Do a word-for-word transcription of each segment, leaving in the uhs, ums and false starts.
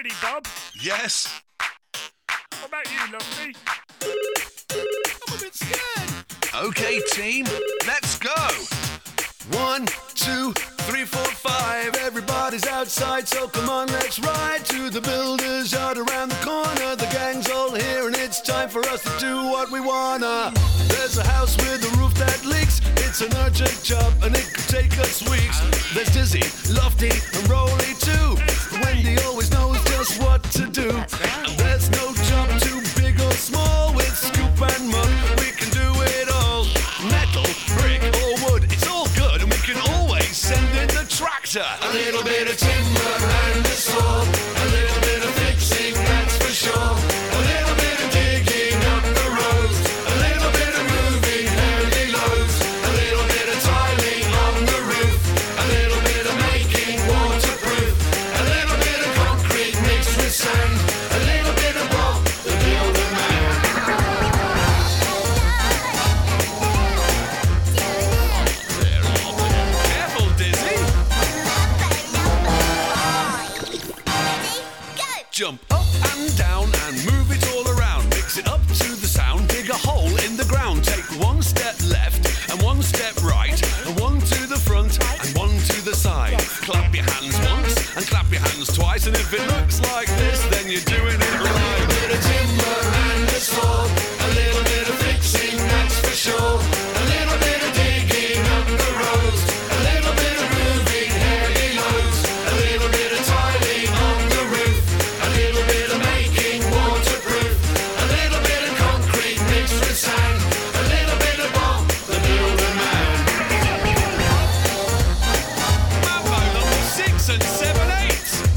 ready, Bob? Yes. What about you, Lofty? I'm a bit scared. Okay, team, let's go. One, two, three, four, five. Everybody's outside, so come on, let's ride to the builder's yard around the corner. The gang's all here, and it's time for us to do what we wanna. There's a house with a roof that leaks. It's an urgent job, and it could take us weeks. There's Dizzy, Lofty, and Rolly too. Wendy always knows just what to do. And there's no job too big or small. With scoop and mug, we can do it all. Metal, brick, or wood, it's all good, and we can always send in the tractor. A little bit of timber and a saw. A little bit of fixing, that's for sure. A little bit of digging up the road. A little bit of moving heavy loads. A little bit of tiling on the roof. A little bit of making waterproof. A little bit of concrete mixed with sand. A little bit of Bob, the builder man. Careful, Dizzy. Jump up and down and move it all around. Mix it up to the sound. Dig a hole in the ground. Take one step left and one step right. And one to the front and one to the side. Clap your hands once and clap your hands twice. And if it looks like this, then you're doing it right. A little bit of timber and a saw. A little bit of fixing, that's for sure. A little bit of digging up the roads. A little bit of moving heavy loads. A little bit of tiling on the roof. A little bit of making waterproof. A little bit of concrete mixed with sand. A little bit of Bob, the builder man. Mambo number six and seven, eight.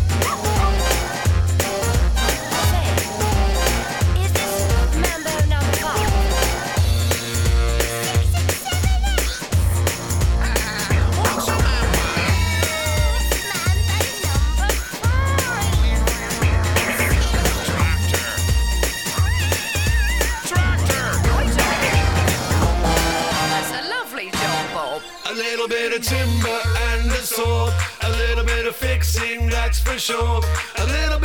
Is this Mambo number five? What's Mambo? Tractor. That's a lovely job, Bob. A little bit of timber and a saw. A little bit of fixing, that's for sure. A little